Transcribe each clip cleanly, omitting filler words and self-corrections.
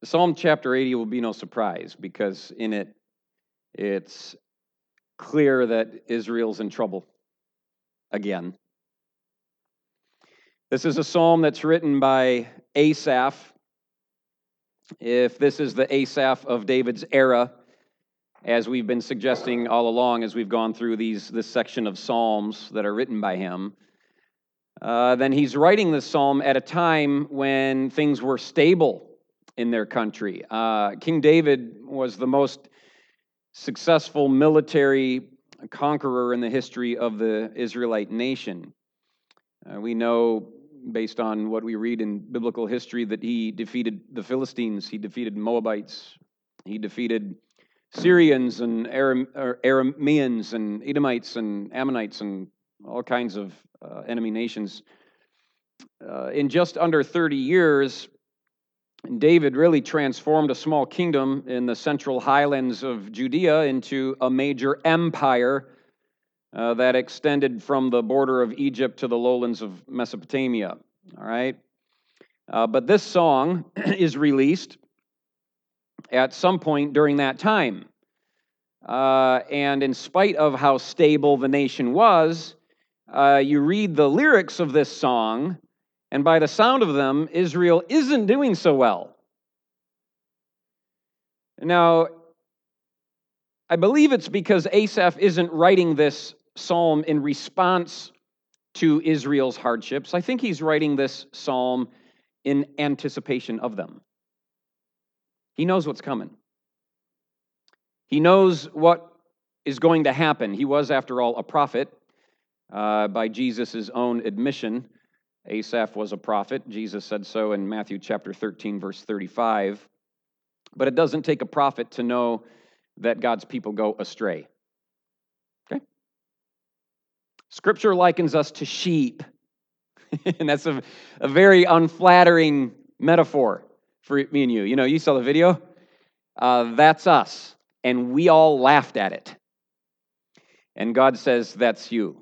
Psalm chapter 80 will be no surprise because in it, it's clear that Israel's in trouble again. This is a psalm that's written by Asaph. If this is the Asaph of David's era, as we've been suggesting all along as we've gone through this section of psalms that are written by him, then he's writing this psalm at a time when things were stable in their country. King David was the most successful military conqueror in the history of the Israelite nation. We know, based on what we read in biblical history, that he defeated the Philistines, he defeated Moabites, he defeated Syrians and Arameans and Edomites and Ammonites and all kinds of enemy nations. In just under 30 years, David really transformed a small kingdom in the central highlands of Judea into a major empire that extended from the border of Egypt to the lowlands of Mesopotamia. All right? But this song is released at some point during that time. And in spite of how stable the nation was, you read the lyrics of this song, and by the sound of them, Israel isn't doing so well. Now, I believe it's because Asaph isn't writing this psalm in response to Israel's hardships. I think he's writing this psalm in anticipation of them. He knows what's coming. He knows what is going to happen. He was, after all, a prophet. By Jesus' own admission, Asaph was a prophet. Jesus said so in Matthew chapter 13, verse 35. But it doesn't take a prophet to know that God's people go astray. Okay? Scripture likens us to sheep. And that's a very unflattering metaphor for me and you. You know, you saw the video? That's us. And we all laughed at it. And God says, that's you.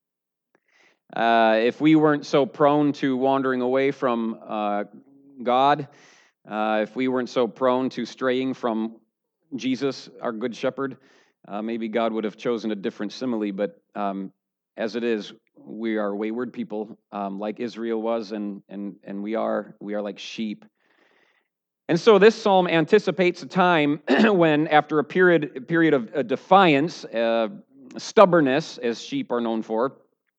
If we weren't so prone to wandering away from God, if we weren't so prone to straying from Jesus, our good shepherd, maybe God would have chosen a different simile, but as it is, we are wayward people, like Israel was, and we are like sheep. And so this psalm anticipates a time when, after a period of defiance, stubbornness, as sheep are known for,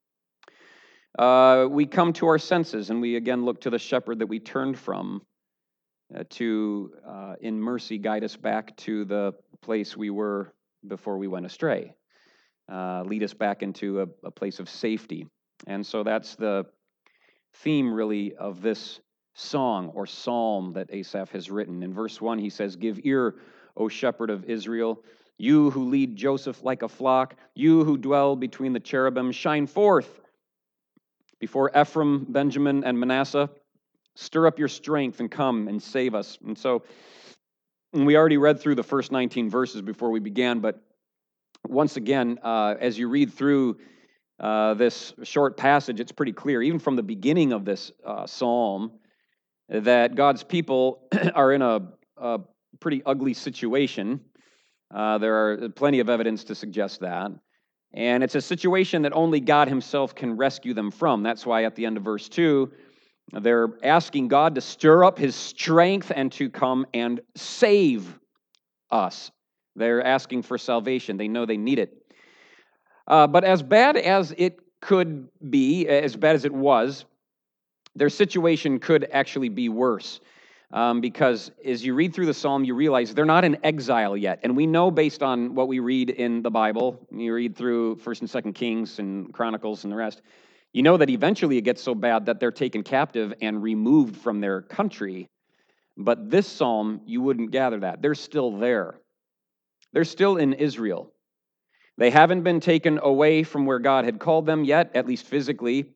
we come to our senses, and we again look to the shepherd that we turned from to, in mercy, guide us back to the place we were before we went astray, lead us back into a place of safety. And so that's the theme, really, of this song or psalm that Asaph has written. In verse 1, he says, "Give ear, O shepherd of Israel, you who lead Joseph like a flock, you who dwell between the cherubim, shine forth before Ephraim, Benjamin, and Manasseh. Stir up your strength and come and save us." And so we already read through the first 19 verses before we began, but once again, as you read through this short passage, it's pretty clear, even from the beginning of this psalm, that God's people are in a pretty ugly situation. There are plenty of evidence to suggest that. And it's a situation that only God himself can rescue them from. That's why at the end of verse 2, they're asking God to stir up his strength and to come and save us. They're asking for salvation. They know they need it. But as bad as it could be, as bad as it was, their situation could actually be worse. Because as you read through the psalm, you realize they're not in exile yet. And we know, based on what we read in the Bible, you read through 1st and 2nd Kings and Chronicles and the rest, you know that eventually it gets so bad that they're taken captive and removed from their country. But this psalm, you wouldn't gather that. They're still there. They're still in Israel. They haven't been taken away from where God had called them yet, at least physically.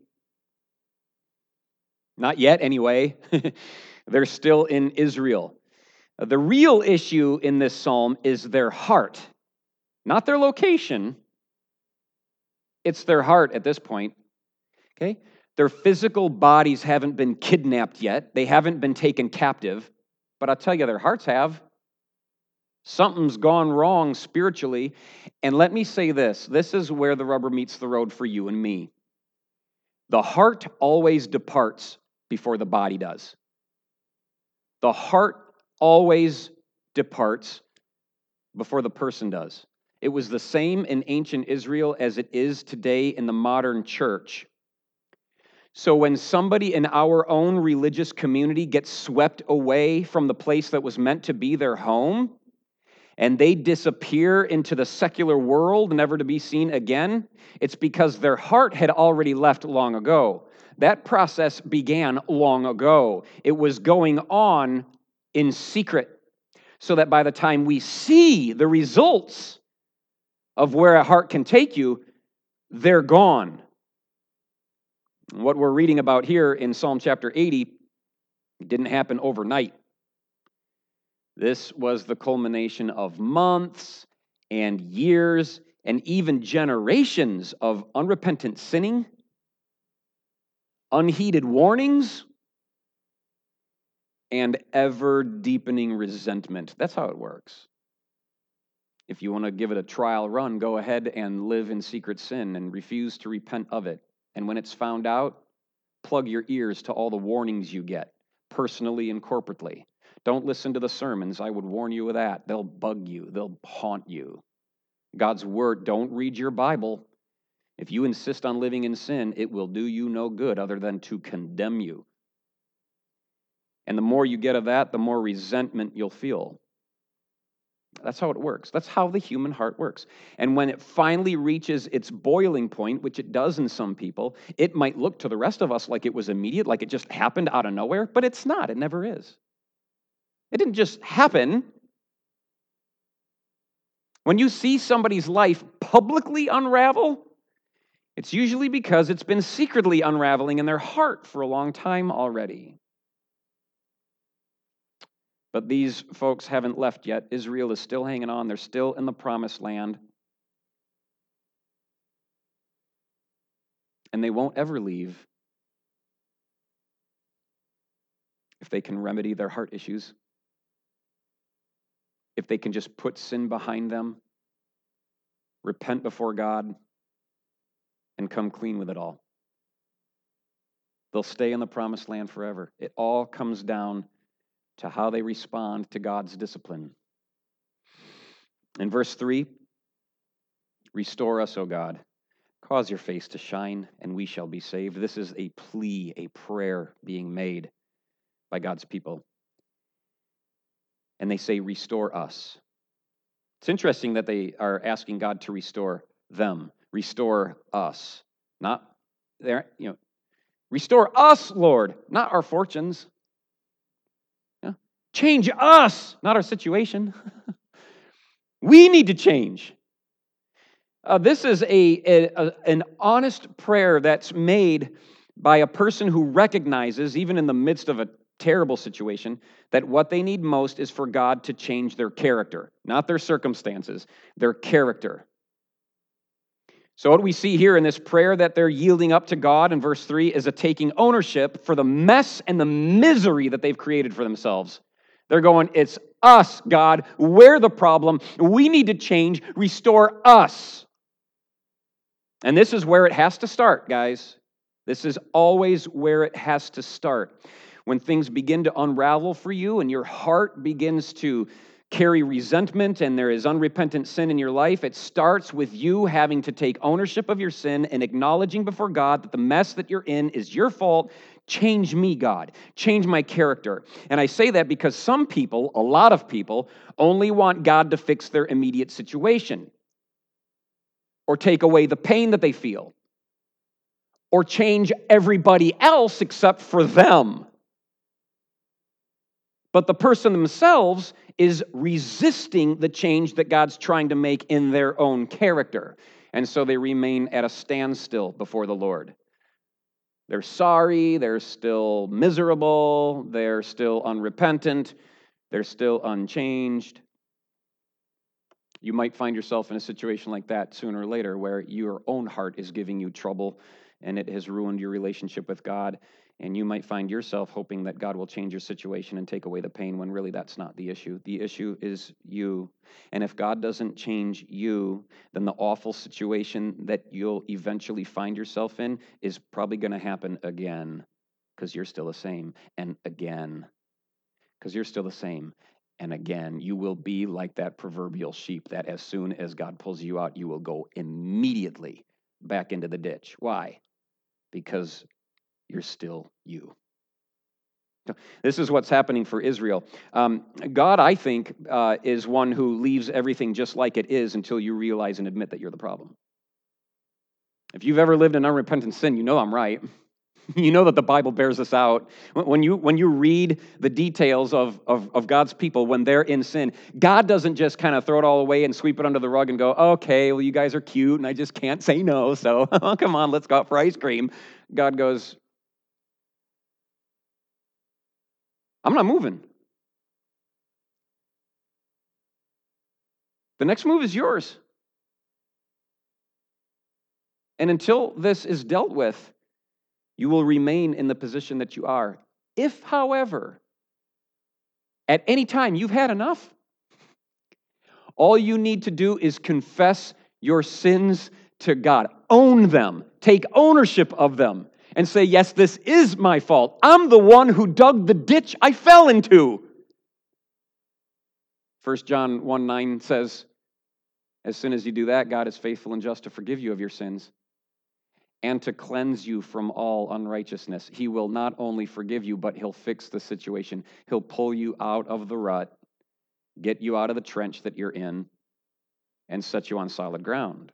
Not yet, anyway. They're still in Israel. The real issue in this psalm is their heart, not their location. It's their heart at this point. Okay? Their physical bodies haven't been kidnapped yet. They haven't been taken captive. but I'll tell you, their hearts have. Something's gone wrong spiritually. And let me say this. This is where the rubber meets the road for you and me. The heart always departs before the body does. The heart always departs before the person does. It was the same in ancient Israel as it is today in the modern church. So when somebody in our own religious community gets swept away from the place that was meant to be their home, and they disappear into the secular world, never to be seen again, it's because their heart had already left long ago. That process began long ago. It was going on in secret, so that by the time we see the results of where a heart can take you, they're gone. What we're reading about here in Psalm chapter 80 didn't happen overnight. This was the culmination of months and years and even generations of unrepentant sinning, unheeded warnings, and ever-deepening resentment. That's how it works. If you want to give it a trial run, go ahead and live in secret sin and refuse to repent of it. And when it's found out, plug your ears to all the warnings you get, personally and corporately. Don't listen to the sermons. I would warn you of that. They'll bug you. They'll haunt you. God's word, don't read your Bible. If you insist on living in sin, it will do you no good other than to condemn you. And the more you get of that, the more resentment you'll feel. That's how it works. That's how the human heart works. And when it finally reaches its boiling point, which it does in some people, it might look to the rest of us like it was immediate, like it just happened out of nowhere, but it's not. It never is. It didn't just happen. When you see somebody's life publicly unravel, it's usually because it's been secretly unraveling in their heart for a long time already. But these folks haven't left yet. Israel is still hanging on. They're still in the promised land. And they won't ever leave if they can remedy their heart issues. If they can just put sin behind them, repent before God, and come clean with it all. They'll stay in the promised land forever. It all comes down to how they respond to God's discipline. In verse 3, restore us, O God. Cause your face to shine, and we shall be saved. This is a plea, a prayer being made by God's people. And they say, restore us. It's interesting that they are asking God to restore them, restore us. Not their, restore us, Lord, not our fortunes. Yeah. Change us, not our situation. We need to change. This is an honest prayer that's made by a person who recognizes, even in the midst of a terrible situation, that what they need most is for God to change their character, not their circumstances, their character. So what we see here in this prayer that they're yielding up to God in verse 3 is a taking ownership for the mess and the misery that they've created for themselves. They're going, it's us, God. We're the problem. We need to change. Restore us. And this is where it has to start, guys. This is always where it has to start. When things begin to unravel for you and your heart begins to carry resentment and there is unrepentant sin in your life, it starts with you having to take ownership of your sin and acknowledging before God that the mess that you're in is your fault. Change me, God. Change my character. And I say that because some people, a lot of people, only want God to fix their immediate situation or take away the pain that they feel or change everybody else except for them. But the person themselves is resisting the change that God's trying to make in their own character. And so they remain at a standstill before the Lord. They're sorry, they're still miserable, they're still unrepentant, they're still unchanged. You might find yourself in a situation like that sooner or later where your own heart is giving you trouble and it has ruined your relationship with God. And you might find yourself hoping that God will change your situation and take away the pain when really that's not the issue. The issue is you. And if God doesn't change you, then the awful situation that you'll eventually find yourself in is probably going to happen again because you're still the same. And again, because you're still the same. And again, you will be like that proverbial sheep that as soon as God pulls you out, you will go immediately back into the ditch. Why? Because you're still you. This is what's happening for Israel. God, I think, is one who leaves everything just like it is until you realize and admit that you're the problem. If you've ever lived in unrepentant sin, you know I'm right. You know that the Bible bears this out. When you read the details of God's people when they're in sin, God doesn't just kind of throw it all away and sweep it under the rug and go, okay, well, you guys are cute and I just can't say no, so come on, let's go out for ice cream. God goes, I'm not moving. The next move is yours. And until this is dealt with, you will remain in the position that you are. If, however, at any time you've had enough, all you need to do is confess your sins to God. Own them. Take ownership of them. And say, yes, this is my fault. I'm the one who dug the ditch I fell into. 1 John 1:9 says, as soon as you do that, God is faithful and just to forgive you of your sins and to cleanse you from all unrighteousness. He will not only forgive you, but he'll fix the situation. He'll pull you out of the rut, get you out of the trench that you're in, and set you on solid ground.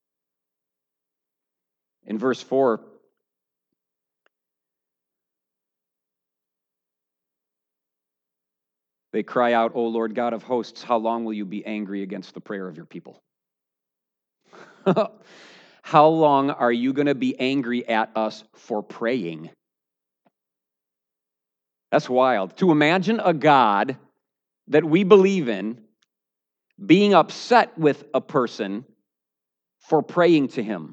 In verse 4, they cry out, O Lord God of hosts, how long will you be angry against the prayer of your people? How long are you going to be angry at us for praying? That's wild. To imagine a God that we believe in being upset with a person for praying to him.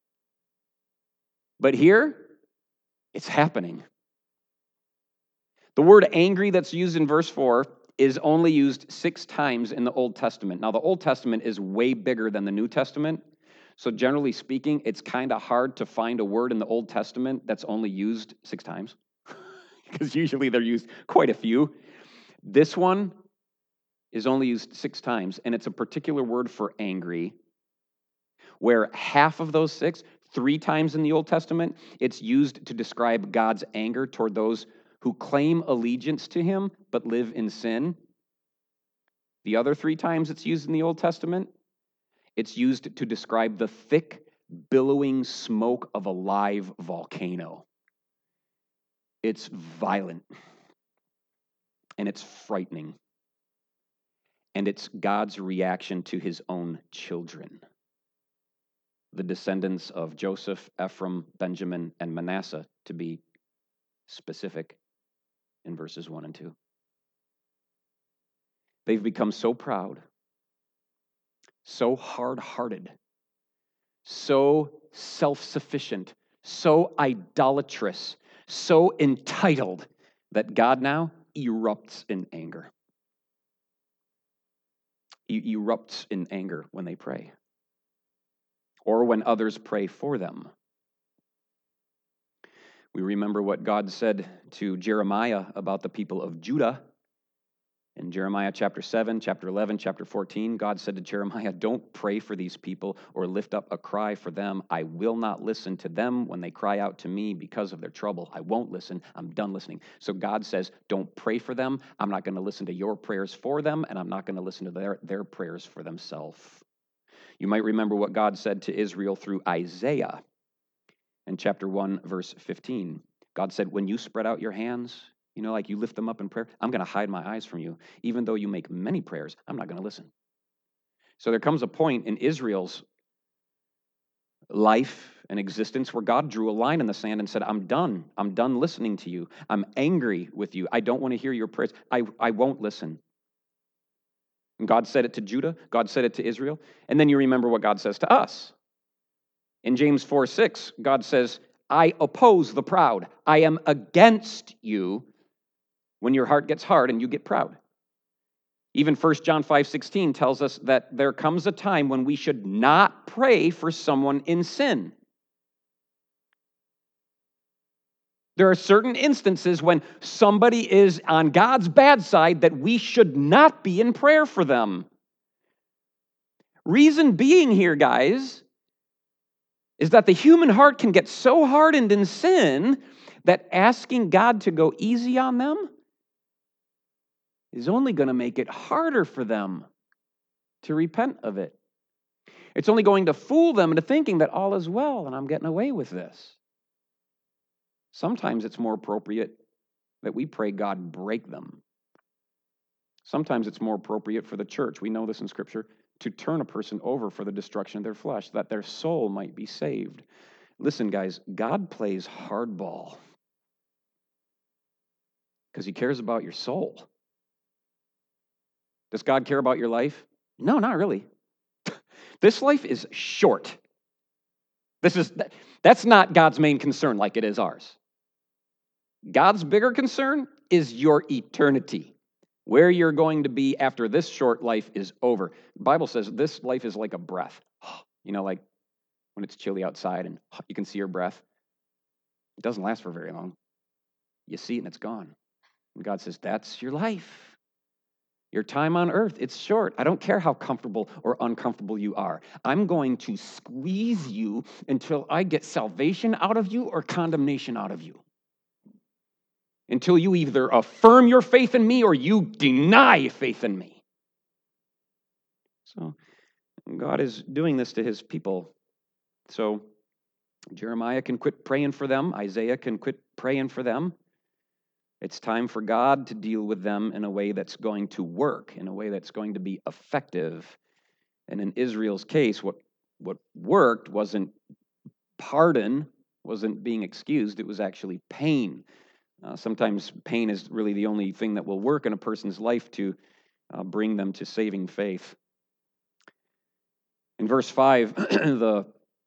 But here, it's happening. The word angry that's used in verse 4 is only used 6 times in the Old Testament. Now, the Old Testament is way bigger than the New Testament. So generally speaking, it's kind of hard to find a word in the Old Testament that's only used 6 times. Because usually they're used quite a few. This one is only used 6 times, and it's a particular word for angry, where half of those 6, 3 times in the Old Testament, it's used to describe God's anger toward those who claim allegiance to him but live in sin. The other 3 times it's used in the Old Testament, it's used to describe the thick, billowing smoke of a live volcano. It's violent, and it's frightening, and it's God's reaction to his own children, the descendants of Joseph, Ephraim, Benjamin, and Manasseh, to be specific, in verses 1 and 2. They've become so proud, so hard-hearted, so self-sufficient, so idolatrous, so entitled that God now erupts in anger. He erupts in anger when they pray, or when others pray for them. We remember what God said to Jeremiah about the people of Judah. In Jeremiah chapter 7, chapter 11, chapter 14, God said to Jeremiah, don't pray for these people or lift up a cry for them. I will not listen to them when they cry out to me because of their trouble. I won't listen. I'm done listening. So God says, don't pray for them. I'm not going to listen to your prayers for them, and I'm not going to listen to their prayers for themselves. You might remember what God said to Israel through Isaiah in chapter 1, verse 15. God said, when you spread out your hands, like you lift them up in prayer, I'm going to hide my eyes from you. Even though you make many prayers, I'm not going to listen. So there comes a point in Israel's life and existence where God drew a line in the sand and said, I'm done. I'm done listening to you. I'm angry with you. I don't want to hear your prayers. I won't listen. And God said it to Judah. God said it to Israel. And then you remember what God says to us. In James 4:6, God says, I oppose the proud. I am against you when your heart gets hard and you get proud. Even 1 John 5:16 tells us that there comes a time when we should not pray for someone in sin. There are certain instances when somebody is on God's bad side that we should not be in prayer for them. Reason being here, guys, is that the human heart can get so hardened in sin that asking God to go easy on them is only going to make it harder for them to repent of it. It's only going to fool them into thinking that all is well and I'm getting away with this. Sometimes it's more appropriate that we pray God break them. Sometimes it's more appropriate for the church, we know this in Scripture, to turn a person over for the destruction of their flesh, that their soul might be saved. Listen, guys, God plays hardball because He cares about your soul. Does God care about your life? No, not really. This life is short. That's not God's main concern like it is ours. God's bigger concern is your eternity, where you're going to be after this short life is over. The Bible says this life is like a breath. You know, like when it's chilly outside and you can see your breath. It doesn't last for very long. You see it and it's gone. And God says, that's your life. Your time on earth, it's short. I don't care how comfortable or uncomfortable you are. I'm going to squeeze you until I get salvation out of you or condemnation out of you. Until you either affirm your faith in me or you deny faith in me. So God is doing this to His people. So Jeremiah can quit praying for them. Isaiah can quit praying for them. It's time for God to deal with them in a way that's going to work, in a way that's going to be effective. And in Israel's case, what worked wasn't pardon, wasn't being excused, it was actually pain. Sometimes pain is really the only thing that will work in a person's life to bring them to saving faith. In verse 5, the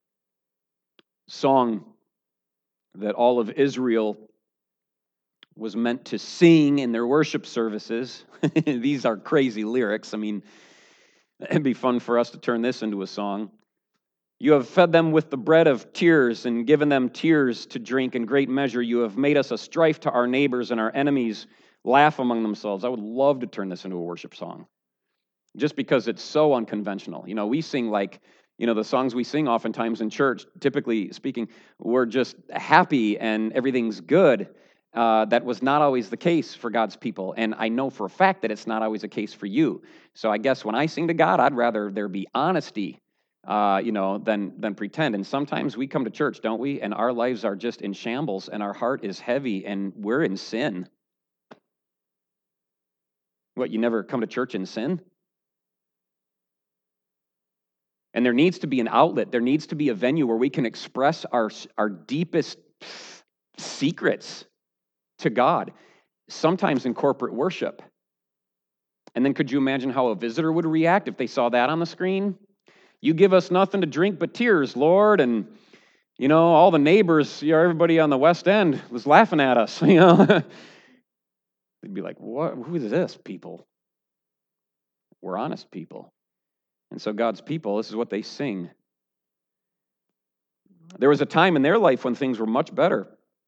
song that all of Israel was meant to sing in their worship services. These are crazy lyrics. I mean, it'd be fun for us to turn this into a song. You have fed them with the bread of tears and given them tears to drink in great measure. You have made us a strife to our neighbors, and our enemies laugh among themselves. I would love to turn this into a worship song, just because it's so unconventional. You know, we sing like, you know, the songs we sing oftentimes in church, typically speaking, we're just happy and everything's good. That was not always the case for God's people, and I know for a fact that it's not always the case for you. So I guess when I sing to God, I'd rather there be honesty than pretend. And sometimes we come to church, don't we? And our lives are just in shambles and our heart is heavy and we're in sin. What, you never come to church in sin? And there needs to be an outlet. There needs to be a venue where we can express our deepest secrets to God, sometimes in corporate worship. And then could you imagine how a visitor would react if they saw that on the screen? You give us nothing to drink but tears, Lord. And, you know, all the neighbors, everybody on the West End was laughing at us, you know. They'd be like, what? Who is this people? We're honest people. And so God's people, this is what they sing. There was a time in their life when things were much better.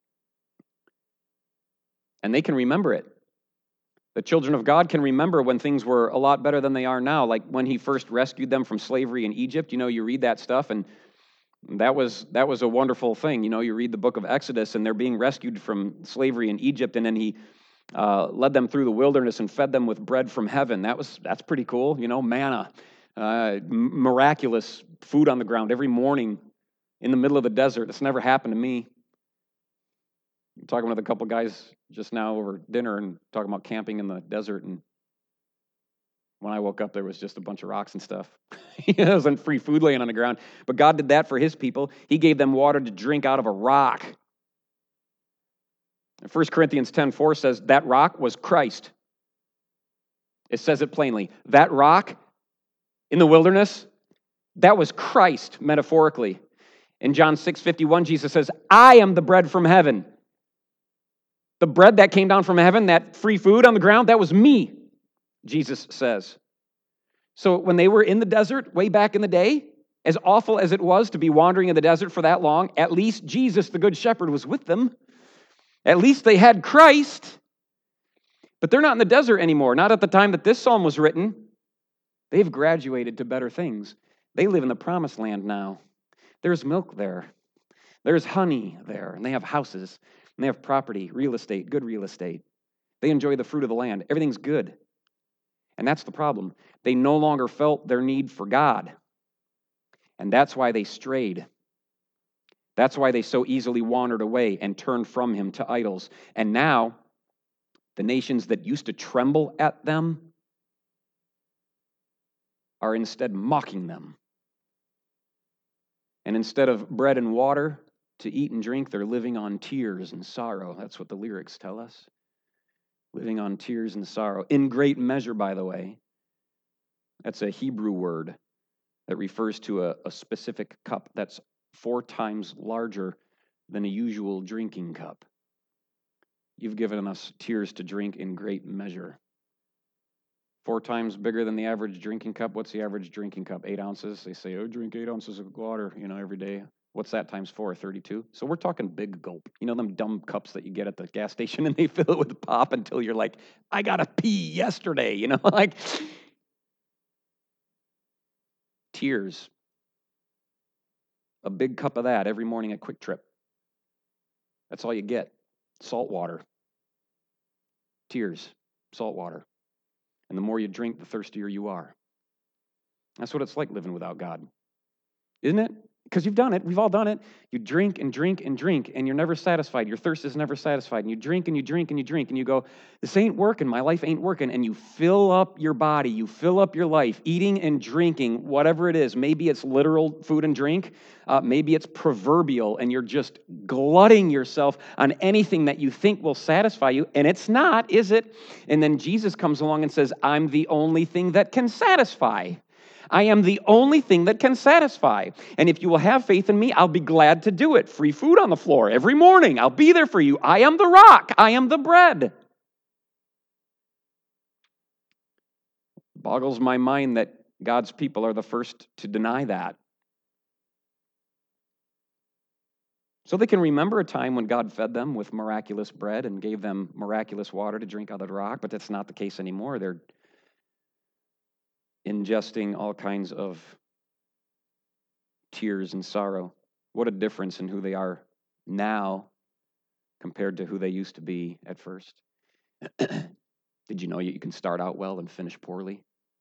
And they can remember it. The children of God can remember when things were a lot better than they are now, like when He first rescued them from slavery in Egypt. You know, you read that stuff, and that was a wonderful thing. You know, you read the book of Exodus, and they're being rescued from slavery in Egypt, and then He led them through the wilderness and fed them with bread from heaven. That's pretty cool. You know, manna, miraculous food on the ground every morning in the middle of the desert. It's never happened to me. I'm talking with a couple guys just now over dinner and talking about camping in the desert, and when I woke up, there was just a bunch of rocks and stuff. There wasn't free food laying on the ground. But God did that for His people. He gave them water to drink out of a rock. And 1 Corinthians 10:4 says that rock was Christ. It says it plainly. That rock in the wilderness, that was Christ, metaphorically. In John 6:51, Jesus says, I am the bread from heaven. The bread that came down from heaven, that free food on the ground, that was me, Jesus says. So when they were in the desert way back in the day, as awful as it was to be wandering in the desert for that long, at least Jesus, the Good Shepherd, was with them. At least they had Christ. But they're not in the desert anymore, not at the time that this psalm was written. They've graduated to better things. They live in the promised land now. There's milk there. There's honey there. And they have houses. And they have property, real estate, good real estate. They enjoy the fruit of the land. Everything's good. And that's the problem. They no longer felt their need for God. And that's why they strayed. That's why they so easily wandered away and turned from him to idols. And now, the nations that used to tremble at them are instead mocking them. And instead of bread and water to eat and drink, they're living on tears and sorrow. That's what the lyrics tell us. Living on tears and sorrow. In great measure, by the way. That's a Hebrew word that refers to a specific cup that's 4 times larger than a usual drinking cup. You've given us tears to drink in great measure. 4 times bigger than the average drinking cup. What's the average drinking cup? 8 ounces. They say, oh, drink 8 ounces of water, every day. What's that times 4? 32. So we're talking big gulp. Them dumb cups that you get at the gas station and they fill it with pop until you're like, I got to pee yesterday, like tears. A big cup of that every morning at Quick Trip. That's all you get. Salt water. Tears. Salt water. And the more you drink, the thirstier you are. That's what it's like living without God. Isn't it? Because you've done it. We've all done it. You drink and drink and drink, and you're never satisfied. Your thirst is never satisfied. And you drink and you drink and you drink, and you go, this ain't working. My life ain't working. And you fill up your body. You fill up your life, eating and drinking, whatever it is. Maybe it's literal food and drink. Maybe it's proverbial, and you're just glutting yourself on anything that you think will satisfy you. And it's not, is it? And then Jesus comes along and says, I'm the only thing that can satisfy. I am the only thing that can satisfy. And if you will have faith in me, I'll be glad to do it. Free food on the floor every morning. I'll be there for you. I am the rock. I am the bread. Boggles my mind that God's people are the first to deny that. So they can remember a time when God fed them with miraculous bread and gave them miraculous water to drink out of the rock, but that's not the case anymore. They're ingesting all kinds of tears and sorrow. What a difference in who they are now compared to who they used to be at first. Did you know you can start out well and finish poorly?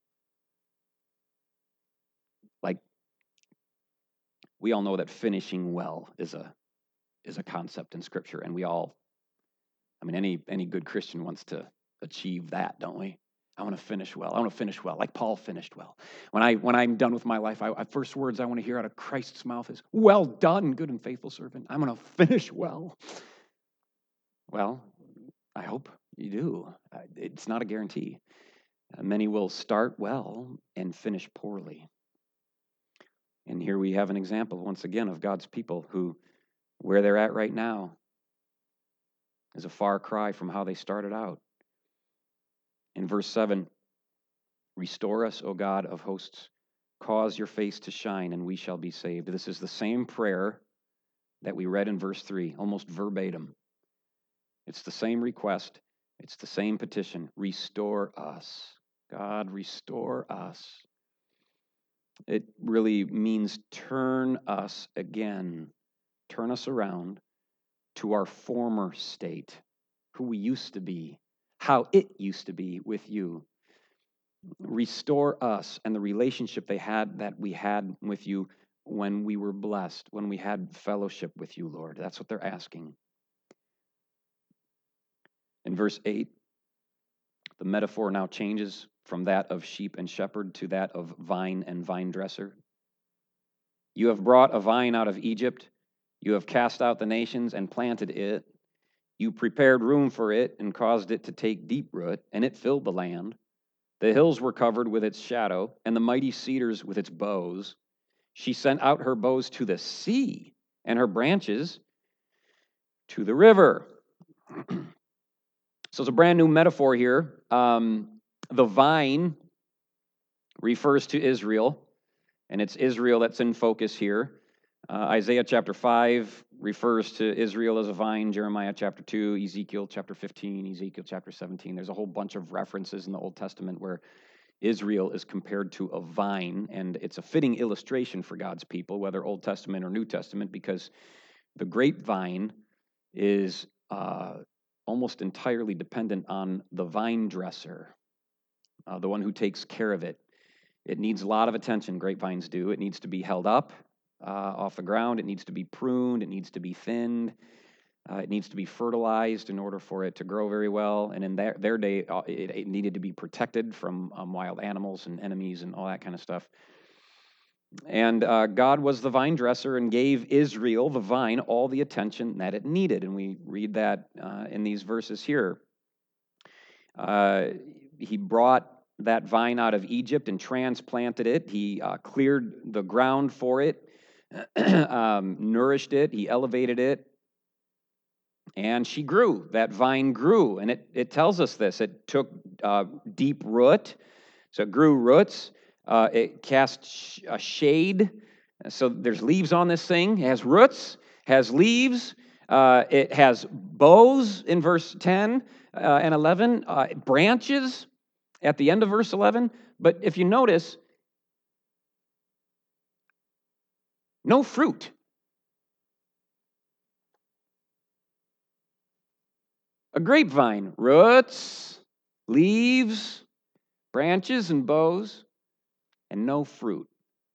Like, we all know that finishing well is a concept in Scripture, and we all, any good Christian wants to achieve that, don't we? I want to finish well. I want to finish well, like Paul finished well. When I'm done with my life, first words I want to hear out of Christ's mouth is, well done, good and faithful servant. I'm going to finish well. Well, I hope you do. It's not a guarantee. Many will start well and finish poorly. And here we have an example, once again, of God's people who, where they're at right now, is a far cry from how they started out. In verse 7, restore us, O God of hosts. Cause your face to shine, and we shall be saved. This is the same prayer that we read in verse 3, almost verbatim. It's the same request. It's the same petition. Restore us. God, restore us. It really means turn us again. Turn us around to our former state, who we used to be, how it used to be with you. Restore us and the relationship that we had with you when we were blessed, when we had fellowship with you, Lord. That's what they're asking. In verse 8, the metaphor now changes from that of sheep and shepherd to that of vine and vine dresser. You have brought a vine out of Egypt. You have cast out the nations and planted it. You prepared room for it and caused it to take deep root, and it filled the land. The hills were covered with its shadow, and the mighty cedars with its boughs. She sent out her boughs to the sea and her branches to the river. So it's a brand new metaphor here. The vine refers to Israel, and it's Israel that's in focus here. Isaiah chapter 5 refers to Israel as a vine, Jeremiah chapter 2, Ezekiel chapter 15, Ezekiel chapter 17. There's a whole bunch of references in the Old Testament where Israel is compared to a vine, and it's a fitting illustration for God's people, whether Old Testament or New Testament, because the grapevine is almost entirely dependent on the vine dresser, the one who takes care of it. It needs a lot of attention, grapevines do. It needs to be held up off the ground. It needs to be pruned. It needs to be thinned. It needs to be fertilized in order for it to grow very well. And in their day, it needed to be protected from wild animals and enemies and all that kind of stuff. And God was the vine dresser and gave Israel, the vine, all the attention that it needed. And we read that in these verses here. He brought that vine out of Egypt and transplanted it. He cleared the ground for it, nourished it. He elevated it. And she grew. That vine grew. And it tells us this. It took deep root. So it grew roots. It cast a shade. So there's leaves on this thing. It has roots, has leaves. It has boughs in verse 10 and 11, branches at the end of verse 11. But if you notice, no fruit. A grapevine, roots, leaves, branches, and boughs, and no fruit.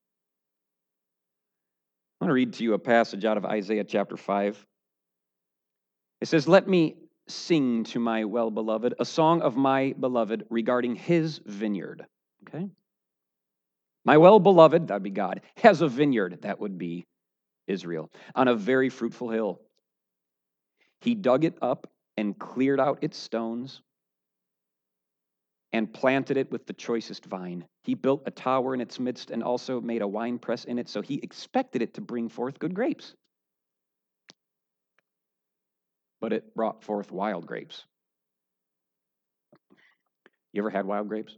I want to read to you a passage out of Isaiah chapter 5. It says, "Let me sing to my well-beloved a song of my beloved regarding his vineyard." Okay? My well-beloved, that'd be God, has a vineyard, that would be Israel, on a very fruitful hill. He dug it up and cleared out its stones and planted it with the choicest vine. He built a tower in its midst and also made a winepress in it, so he expected it to bring forth good grapes. But it brought forth wild grapes. You ever had wild grapes?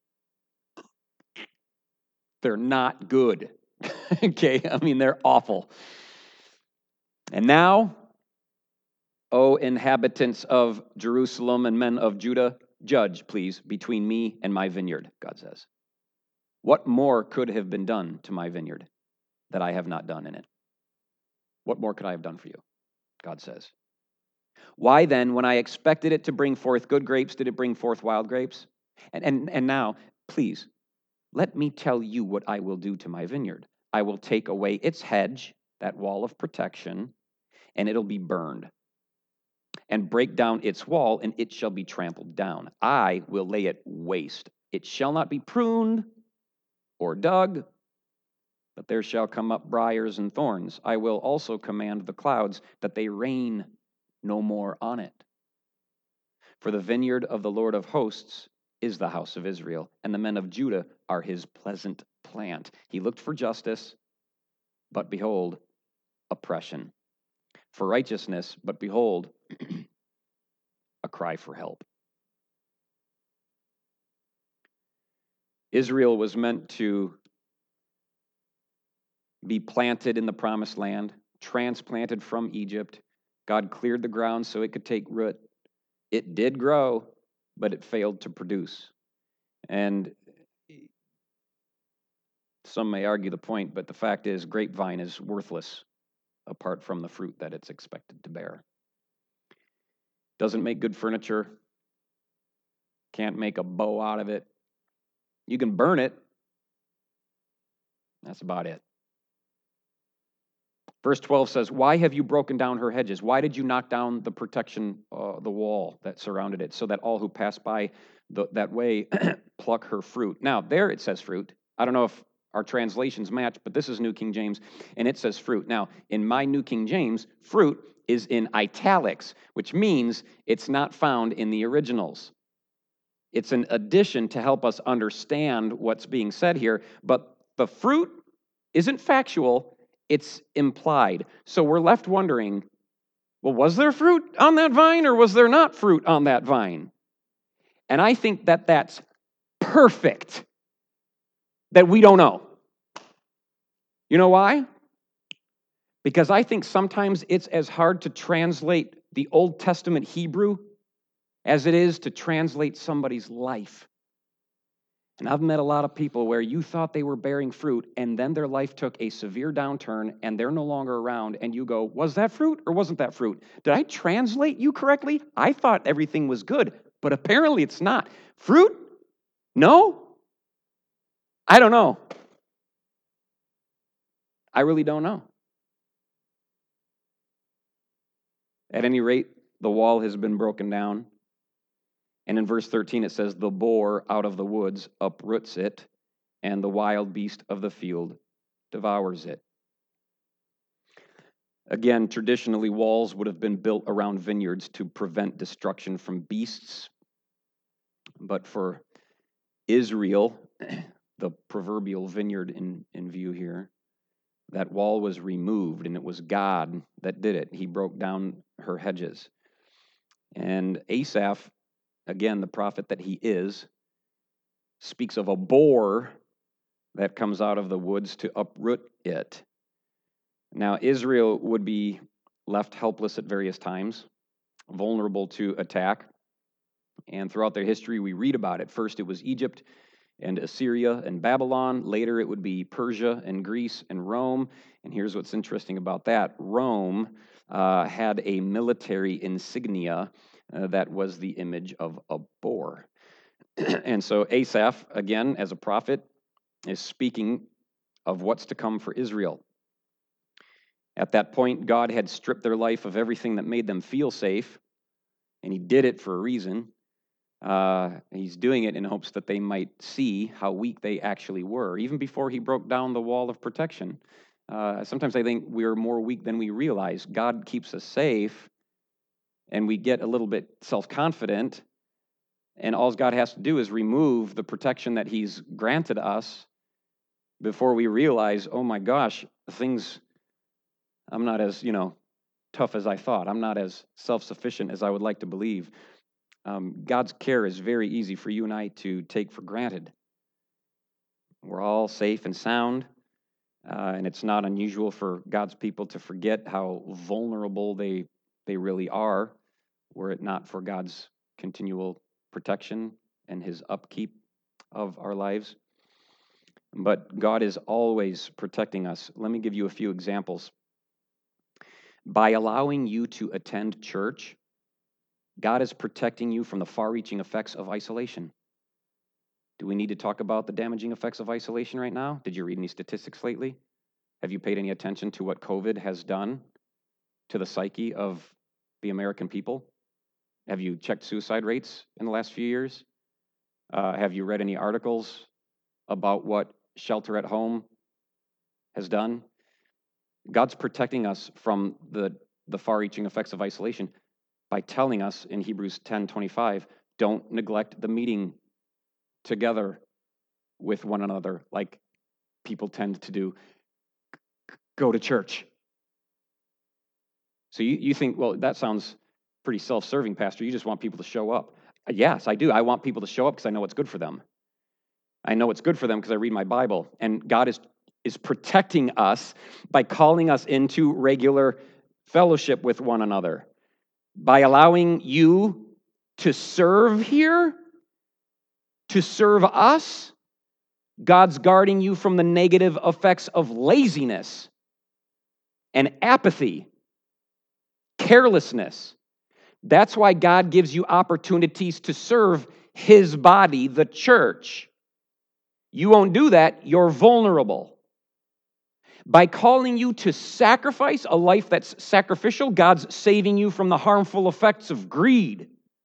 They're not good. Okay, I mean, they're awful. And now, O inhabitants of Jerusalem and men of Judah, judge, please, between me and my vineyard, God says. What more could have been done to my vineyard that I have not done in it? What more could I have done for you? God says. Why then, when I expected it to bring forth good grapes, did it bring forth wild grapes? And now, please, let me tell you what I will do to my vineyard. I will take away its hedge, that wall of protection, and it'll be burned. And break down its wall, and it shall be trampled down. I will lay it waste. It shall not be pruned or dug, but there shall come up briars and thorns. I will also command the clouds that they rain no more on it. For the vineyard of the Lord of hosts is the house of Israel, and the men of Judah are his pleasant plant. He looked for justice, but behold, oppression. For righteousness, but behold, a cry for help. Israel was meant to be planted in the promised land, transplanted from Egypt. God cleared the ground so it could take root. It did grow, but it failed to produce. And some may argue the point, but the fact is, grapevine is worthless apart from the fruit that it's expected to bear. Doesn't make good furniture. Can't make a bow out of it. You can burn it. That's about it. Verse 12 says, why have you broken down her hedges? Why did you knock down the protection, the wall that surrounded it, so that all who pass by that way pluck her fruit? Now, there it says fruit. I don't know if our translations match, but this is New King James, and it says fruit. Now, in my New King James, fruit is in italics, which means it's not found in the originals. It's an addition to help us understand what's being said here, but the fruit isn't factual, it's implied. So we're left wondering, well, was there fruit on that vine or was there not fruit on that vine? And I think that that's perfect that we don't know. You know why? Because I think sometimes it's as hard to translate the Old Testament Hebrew as it is to translate somebody's life. And I've met a lot of people where you thought they were bearing fruit, and then their life took a severe downturn, and they're no longer around, and you go, was that fruit or wasn't that fruit? Did I translate you correctly? I thought everything was good, but apparently it's not. Fruit? No? I don't know. I really don't know. At any rate, the wall has been broken down. And in verse 13, it says, the boar out of the woods uproots it, and the wild beast of the field devours it. Again, traditionally, walls would have been built around vineyards to prevent destruction from beasts. But for Israel, the proverbial vineyard in view here, that wall was removed, and it was God that did it. He broke down her hedges. And Asaph, again, the prophet that he is, speaks of a boar that comes out of the woods to uproot it. Now, Israel would be left helpless at various times, vulnerable to attack. And throughout their history, we read about it. First, it was Egypt and Assyria and Babylon. Later, it would be Persia and Greece and Rome. And here's what's interesting about that. Rome had a military insignia that was the image of a boar. And so Asaph, again, as a prophet, is speaking of what's to come for Israel. At that point, God had stripped their life of everything that made them feel safe, and he did it for a reason. He's doing it in hopes that they might see how weak they actually were, even before he broke down the wall of protection. Sometimes I think we're more weak than we realize. God keeps us safe, and we get a little bit self-confident, and all God has to do is remove the protection that he's granted us before we realize, oh my gosh, I'm not as, tough as I thought. I'm not as self-sufficient as I would like to believe. God's care is very easy for you and I to take for granted. We're all safe and sound, and it's not unusual for God's people to forget how vulnerable they really are, were it not for God's continual protection and his upkeep of our lives. But God is always protecting us. Let me give you a few examples. By allowing you to attend church, God is protecting you from the far-reaching effects of isolation. Do we need to talk about the damaging effects of isolation right now? Did you read any statistics lately? Have you paid any attention to what COVID has done to the psyche of the American people? Have you checked suicide rates in the last few years? Have you read any articles about what shelter at home has done? God's protecting us from the far-reaching effects of isolation by telling us in Hebrews 10:25, don't neglect the meeting together with one another like people tend to do. Go to church. So you think, well, that sounds pretty self-serving, Pastor. You just want people to show up. Yes, I do. I want people to show up because I know what's good for them. I know what's good for them because I read my Bible. And God is protecting us by calling us into regular fellowship with one another. By allowing you to serve here, to serve us, God's guarding you from the negative effects of laziness and apathy, carelessness. That's why God gives you opportunities to serve his body, the church. You won't do that, you're vulnerable. By calling you to sacrifice a life that's sacrificial, God's saving you from the harmful effects of greed.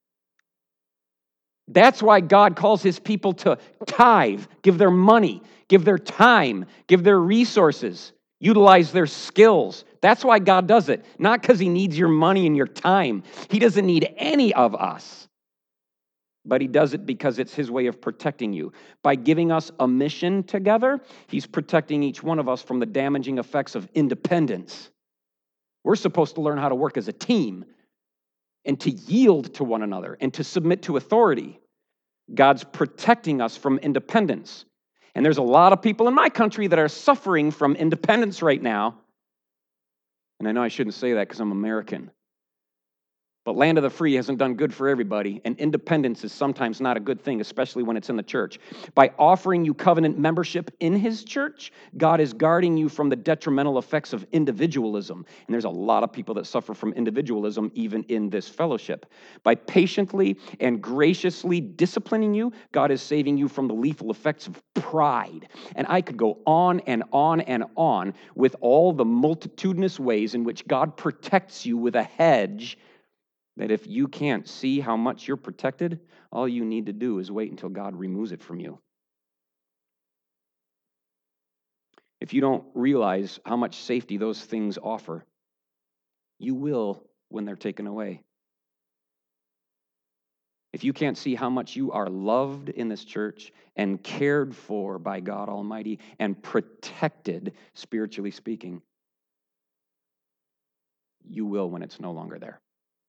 That's why God calls his people to tithe, give their money, give their time, give their resources, utilize their skills. That's why God does it. Not because he needs your money and your time. He doesn't need any of us. but he does it because it's his way of protecting you. By giving us a mission together, he's protecting each one of us from the damaging effects of independence. We're supposed to learn how to work as a team and to yield to one another and to submit to authority. God's protecting us from independence. And there's a lot of people in my country that are suffering from independence right now. And I know I shouldn't say that because I'm American. But land of the free hasn't done good for everybody, and independence is sometimes not a good thing, especially when it's in the church. By offering you covenant membership in his church, God is guarding you from the detrimental effects of individualism. And there's a lot of people that suffer from individualism even in this fellowship. By patiently and graciously disciplining you, God is saving you from the lethal effects of pride. And I could go on and on and on with all the multitudinous ways in which God protects you with a hedge that if you can't see how much you're protected, all you need to do is wait until God removes it from you. If you don't realize how much safety those things offer, you will when they're taken away. If you can't see how much you are loved in this church and cared for by God Almighty and protected, spiritually speaking, you will when it's no longer there.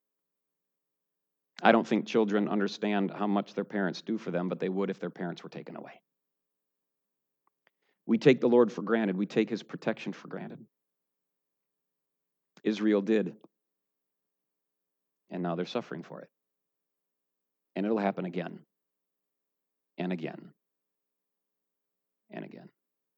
I don't think children understand how much their parents do for them, but they would if their parents were taken away. We take the Lord for granted. We take his protection for granted. Israel did. And now they're suffering for it. And it'll happen again. And again. And again.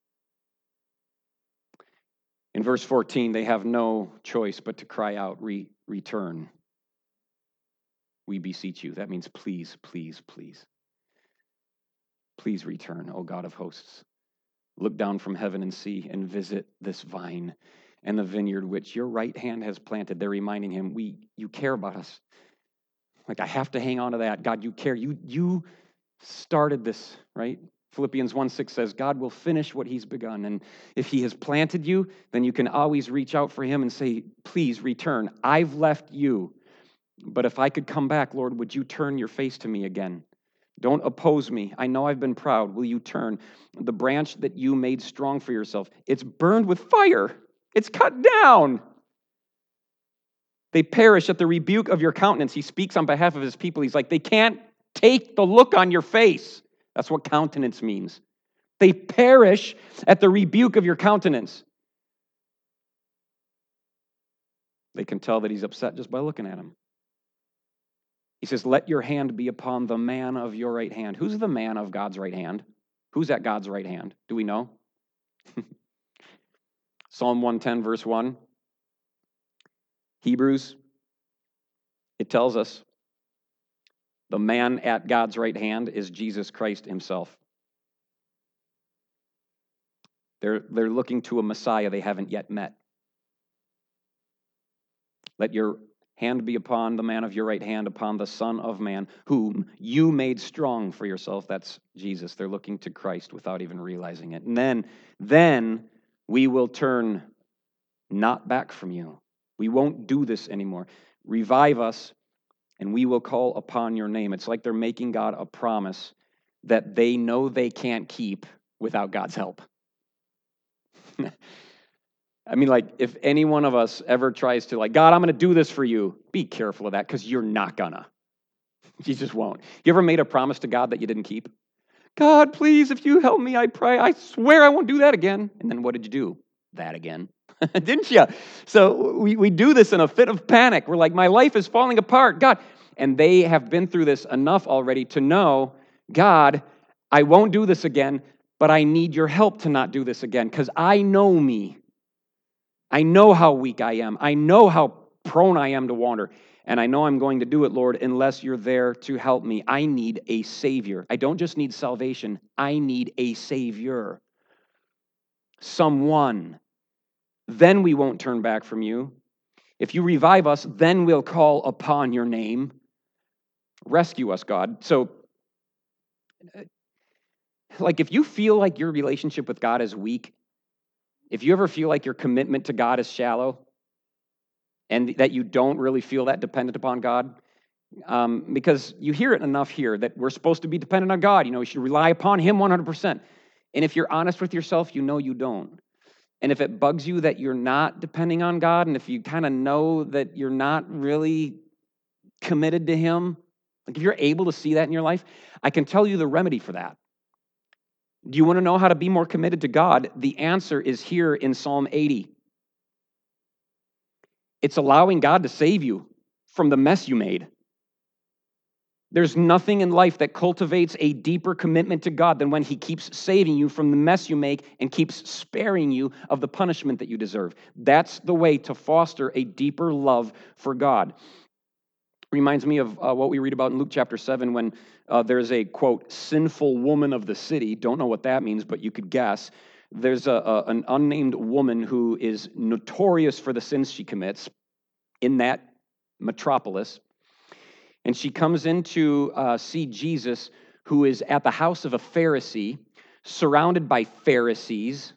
In verse 14, they have no choice but to cry out, return. We beseech you. That means please, please, please. Please return, O God of hosts. Look down from heaven and see and visit this vine and the vineyard which your right hand has planted. They're reminding him, you care about us. Like, I have to hang on to that. God, you care. You started this, right? Philippians 1:6 says, God will finish what he's begun. And if he has planted you, then you can always reach out for him and say, please return. I've left you. But if I could come back, Lord, would you turn your face to me again? Don't oppose me. I know I've been proud. Will you turn? The branch that you made strong for yourself, it's burned with fire. It's cut down. They perish at the rebuke of your countenance. He speaks on behalf of his people. He's like, they can't take the look on your face. That's what countenance means. They perish at the rebuke of your countenance. They can tell that he's upset just by looking at him. He says, let your hand be upon the man of your right hand. Who's the man of God's right hand? Who's at God's right hand? Do we know? Psalm 110, verse 1. Hebrews, it tells us the man at God's right hand is Jesus Christ himself. They're looking to a Messiah they haven't yet met. Let your hand be upon the man of your right hand, upon the Son of Man, whom you made strong for yourself. That's Jesus. They're looking to Christ without even realizing it. And then we will turn not back from you. We won't do this anymore. Revive us, and we will call upon your name. It's like they're making God a promise that they know they can't keep without God's help. I mean, like, if any one of us ever tries to, like, God, I'm going to do this for you, be careful of that, because you're not gonna. You just won't. You ever made a promise to God that you didn't keep? God, please, if you help me, I pray. I swear I won't do that again. And then what did you do? That again. Didn't you? So we do this in a fit of panic. We're like, my life is falling apart. God. And they have been through this enough already to know, God, I won't do this again, but I need your help to not do this again, because I know me. I know how weak I am. I know how prone I am to wander. And I know I'm going to do it, Lord, unless you're there to help me. I need a Savior. I don't just need salvation. I need a Savior. Someone. Then we won't turn back from you. If you revive us, then we'll call upon your name. Rescue us, God. So, like, if you feel like your relationship with God is weak, if you ever feel like your commitment to God is shallow, and that you don't really feel that dependent upon God, Because you hear it enough here that we're supposed to be dependent on God. We should rely upon Him 100%. And if you're honest with yourself, you know you don't. And if it bugs you that you're not depending on God, and if you kind of know that you're not really committed to Him, like if you're able to see that in your life, I can tell you the remedy for that. Do you want to know how to be more committed to God? The answer is here in Psalm 80. It's allowing God to save you from the mess you made. There's nothing in life that cultivates a deeper commitment to God than when He keeps saving you from the mess you make and keeps sparing you of the punishment that you deserve. That's the way to foster a deeper love for God. Reminds me of what we read about in Luke chapter 7 when there's a, quote, sinful woman of the city. Don't know what that means, but you could guess. There's an unnamed woman who is notorious for the sins she commits in that metropolis. And she comes in to see Jesus, who is at the house of a Pharisee, surrounded by Pharisees,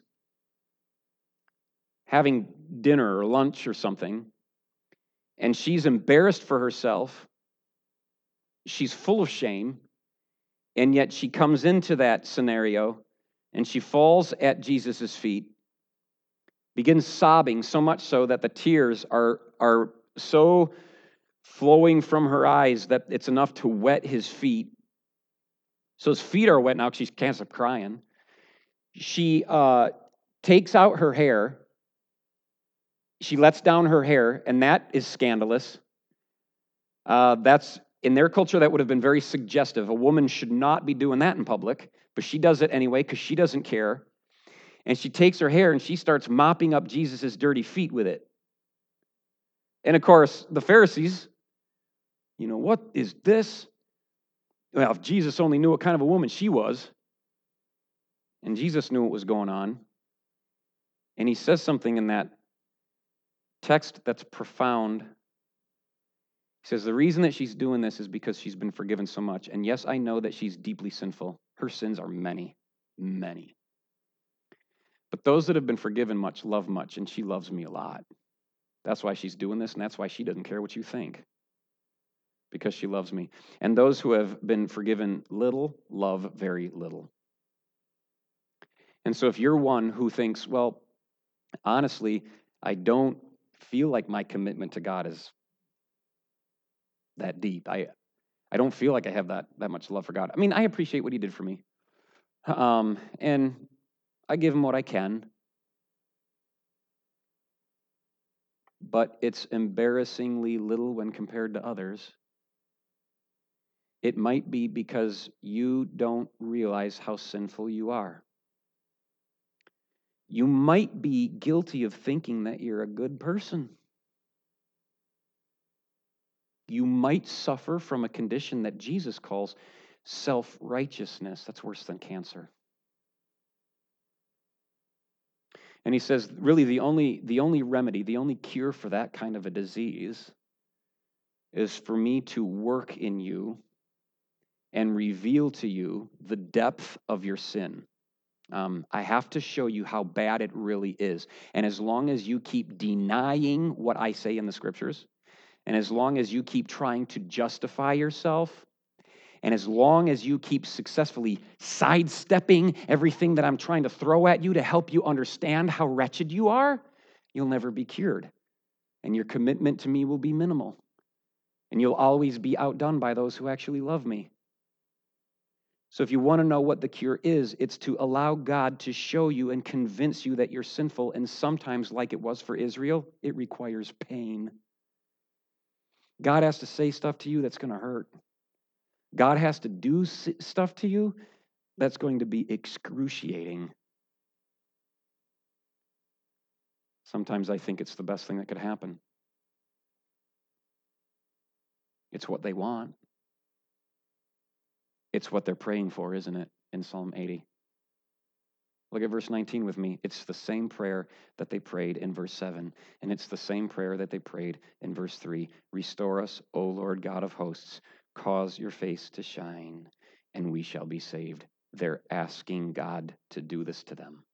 having dinner or lunch or something. And she's embarrassed for herself. She's full of shame. And yet she comes into that scenario and she falls at Jesus' feet, begins sobbing so much so that the tears are so flowing from her eyes that it's enough to wet his feet. So his feet are wet now because she can't stop crying. She takes out her hair. She lets down her hair, and that is scandalous. That's in their culture, that would have been very suggestive. A woman should not be doing that in public, but she does it anyway because she doesn't care. And she takes her hair and she starts mopping up Jesus' dirty feet with it. And of course, the Pharisees, what is this? Well, if Jesus only knew what kind of a woman she was, and Jesus knew what was going on, and he says something in that text that's profound. He says, the reason that she's doing this is because she's been forgiven so much. And yes, I know that she's deeply sinful. Her sins are many, many. But those that have been forgiven much love much, and she loves me a lot. That's why she's doing this, and that's why she doesn't care what you think. Because she loves me. And those who have been forgiven little love very little. And so if you're one who thinks, well, honestly, I don't feel like my commitment to God is that deep. I don't feel like I have that much love for God. I mean, I appreciate what He did for me. And I give Him what I can. But it's embarrassingly little when compared to others. It might be because you don't realize how sinful you are. You might be guilty of thinking that you're a good person. You might suffer from a condition that Jesus calls self-righteousness. That's worse than cancer. And he says, really, the only remedy, the only cure for that kind of a disease is for me to work in you and reveal to you the depth of your sin. I have to show you how bad it really is. And as long as you keep denying what I say in the scriptures, and as long as you keep trying to justify yourself, and as long as you keep successfully sidestepping everything that I'm trying to throw at you to help you understand how wretched you are, you'll never be cured. And your commitment to me will be minimal. And you'll always be outdone by those who actually love me. So if you want to know what the cure is, it's to allow God to show you and convince you that you're sinful. And sometimes, like it was for Israel, it requires pain. God has to say stuff to you that's going to hurt. God has to do stuff to you that's going to be excruciating. Sometimes I think it's the best thing that could happen. It's what they want. It's what they're praying for, isn't it, in Psalm 80? Look at verse 19 with me. It's the same prayer that they prayed in verse 7, and it's the same prayer that they prayed in verse 3. Restore us, O Lord God of hosts. Cause your face to shine, and we shall be saved. They're asking God to do this to them.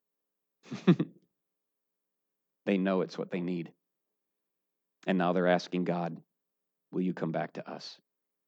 They know it's what they need. And now they're asking God, will you come back to us?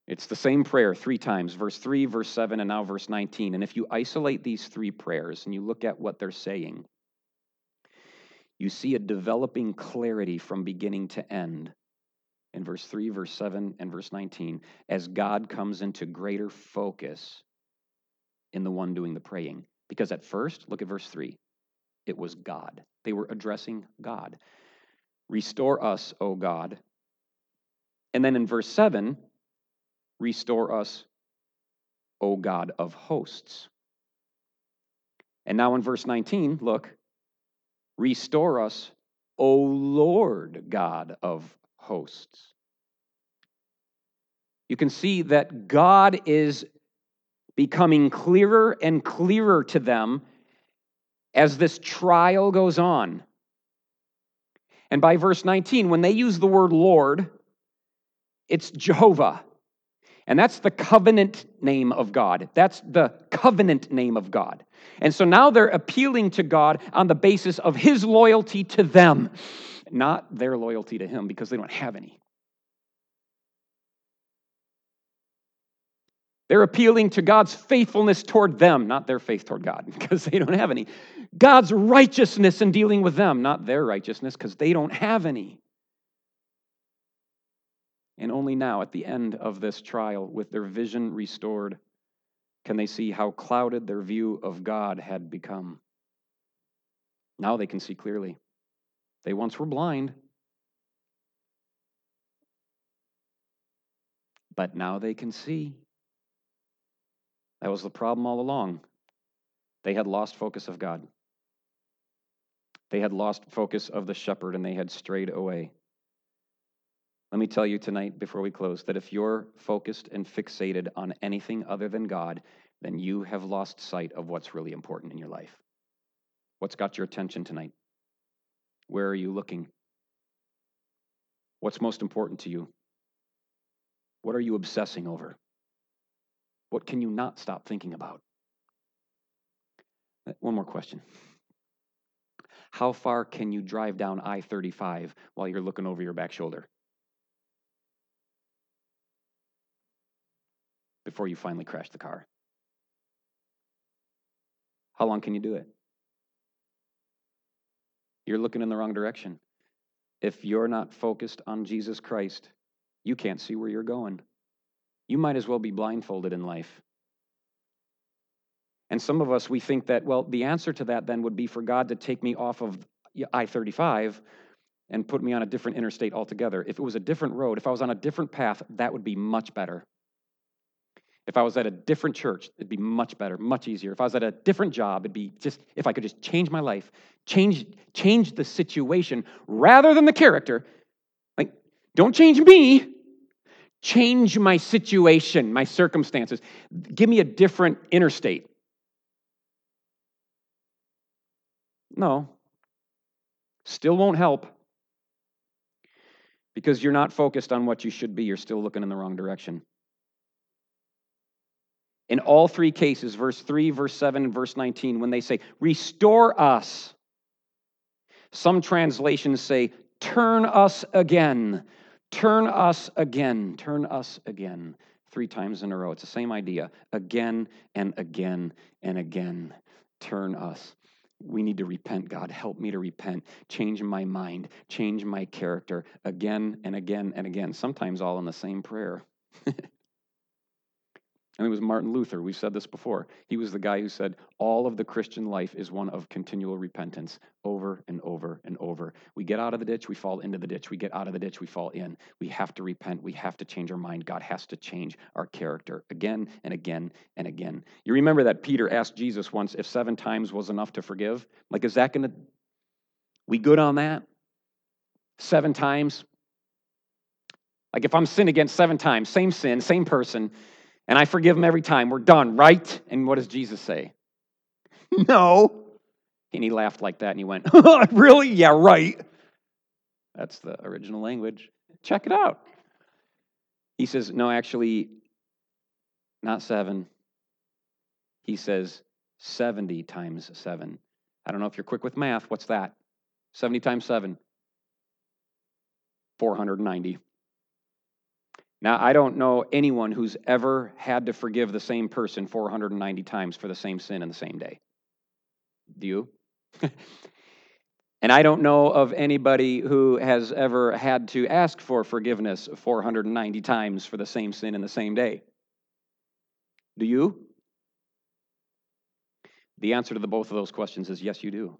It's the same prayer 3 times, verse 3, verse 7, and now verse 19. And if you isolate these 3 prayers and you look at what they're saying, you see a developing clarity from beginning to end in verse 3, verse 7, and verse 19, as God comes into greater focus in the one doing the praying. Because at first, look at verse 3, it was God. They were addressing God. Restore us, O God. And then in verse 7, restore us, O God of hosts. And now in verse 19, look, restore us, O Lord God of hosts. You can see that God is becoming clearer and clearer to them as this trial goes on. And by verse 19, when they use the word Lord, it's Jehovah. And that's the covenant name of God. That's the covenant name of God. And so now they're appealing to God on the basis of his loyalty to them, not their loyalty to him, because they don't have any. They're appealing to God's faithfulness toward them, not their faith toward God, because they don't have any. God's righteousness in dealing with them, not their righteousness, because they don't have any. And only now, at the end of this trial, with their vision restored, can they see how clouded their view of God had become. Now they can see clearly. They once were blind, but now they can see. That was the problem all along. They had lost focus of God. They had lost focus of the shepherd, and they had strayed away. Let me tell you tonight, before we close, that if you're focused and fixated on anything other than God, then you have lost sight of what's really important in your life. What's got your attention tonight? Where are you looking? What's most important to you? What are you obsessing over? What can you not stop thinking about? One more question. How far can you drive down I-35 while you're looking over your back shoulder before you finally crash the car? How long can you do it? You're looking in the wrong direction. If you're not focused on Jesus Christ, you can't see where you're going. You might as well be blindfolded in life. And some of us, we think that, well, the answer to that then would be for God to take me off of I-35 and put me on a different interstate altogether. If it was a different road, if I was on a different path, that would be much better. If I was at a different church, it'd be much better, much easier. If I was at a different job, it'd be just, if I could just change my life, change the situation rather than the character. Like, don't change me, change my situation, my circumstances. Give me a different interstate. No, still won't help because you're not focused on what you should be. You're still looking in the wrong direction. In all 3 cases, verse 3, verse 7, and verse 19, when they say, restore us, some translations say, turn us again, turn us again, turn us again. 3 times in a row. It's the same idea. Again and again and again. Turn us. We need to repent, God. Help me to repent. Change my mind. Change my character. Again and again and again. Sometimes all in the same prayer. And it was Martin Luther. We've said this before. He was the guy who said, all of the Christian life is one of continual repentance over and over and over. We get out of the ditch, we fall into the ditch. We get out of the ditch, we fall in. We have to repent. We have to change our mind. God has to change our character again and again and again. You remember that Peter asked Jesus once if 7 times was enough to forgive? Like, is that going to, we good on that? 7 times? Like, if I'm sinned against 7 times, same sin, same person, and I forgive them every time, we're done, right? And what does Jesus say? No. And he laughed like that and he went, really? Yeah, right. That's the original language. Check it out. He says, no, actually, not 7. He says 70 times 7. I don't know if you're quick with math. What's that? 70 times 7. 490. Now, I don't know anyone who's ever had to forgive the same person 490 times for the same sin in the same day. Do you? And I don't know of anybody who has ever had to ask for forgiveness 490 times for the same sin in the same day. Do you? The answer to both of those questions is yes, you do.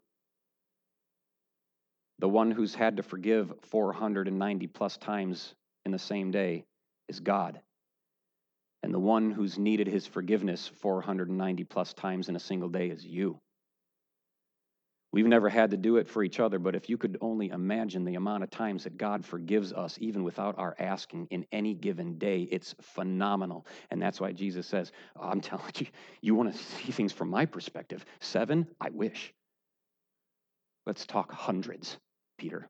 The one who's had to forgive 490 plus times in the same day is God. And the one who's needed his forgiveness 490 plus times in a single day is you. We've never had to do it for each other, but if you could only imagine the amount of times that God forgives us, even without our asking in any given day, it's phenomenal. And that's why Jesus says, I'm telling you, you want to see things from my perspective. 7, I wish. Let's talk hundreds, Peter.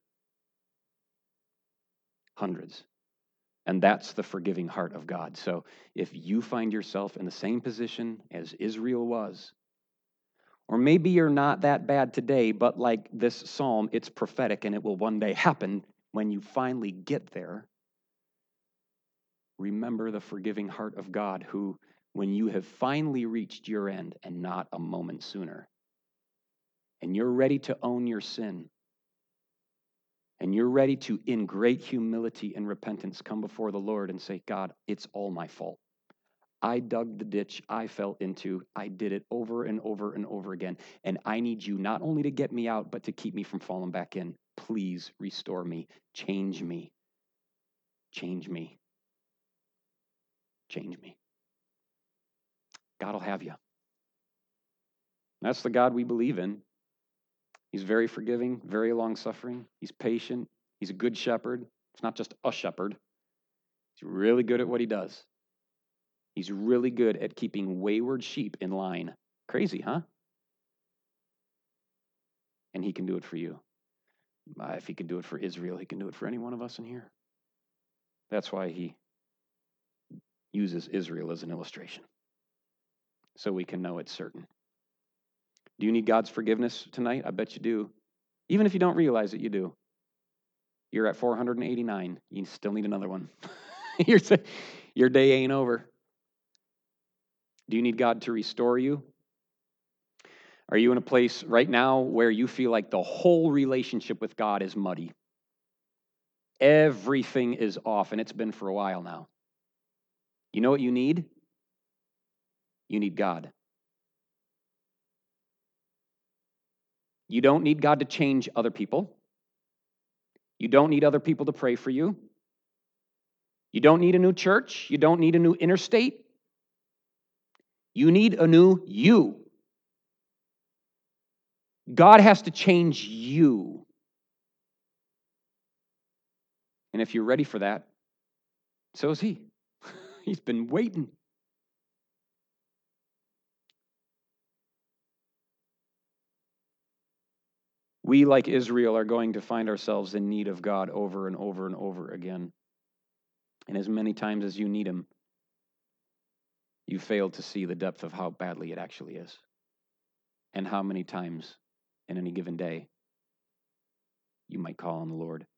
Hundreds. And that's the forgiving heart of God. So if you find yourself in the same position as Israel was, or maybe you're not that bad today, but like this psalm, it's prophetic and it will one day happen when you finally get there. Remember the forgiving heart of God who, when you have finally reached your end and not a moment sooner, and you're ready to own your sin, and you're ready to, in great humility and repentance, come before the Lord and say, God, it's all my fault. I dug the ditch I fell into. I did it over and over and over again. And I need you not only to get me out, but to keep me from falling back in. Please restore me. Change me. Change me. Change me. God will have you. That's the God we believe in. He's very forgiving, very long-suffering. He's patient. He's a good shepherd. It's not just a shepherd. He's really good at what he does. He's really good at keeping wayward sheep in line. Crazy, huh? And he can do it for you. If he can do it for Israel, he can do it for any one of us in here. That's why he uses Israel as an illustration, so we can know it's certain. Do you need God's forgiveness tonight? I bet you do. Even if you don't realize it, you do. You're at 489. You still need another one. Your day ain't over. Do you need God to restore you? Are you in a place right now where you feel like the whole relationship with God is muddy? Everything is off, and it's been for a while now. You know what you need? You need God. You don't need God to change other people. You don't need other people to pray for you. You don't need a new church. You don't need a new interstate. You need a new you. God has to change you. And if you're ready for that, so is he. He's been waiting. We, like Israel, are going to find ourselves in need of God over and over and over again. And as many times as you need him, you fail to see the depth of how badly it actually is. And how many times in any given day you might call on the Lord.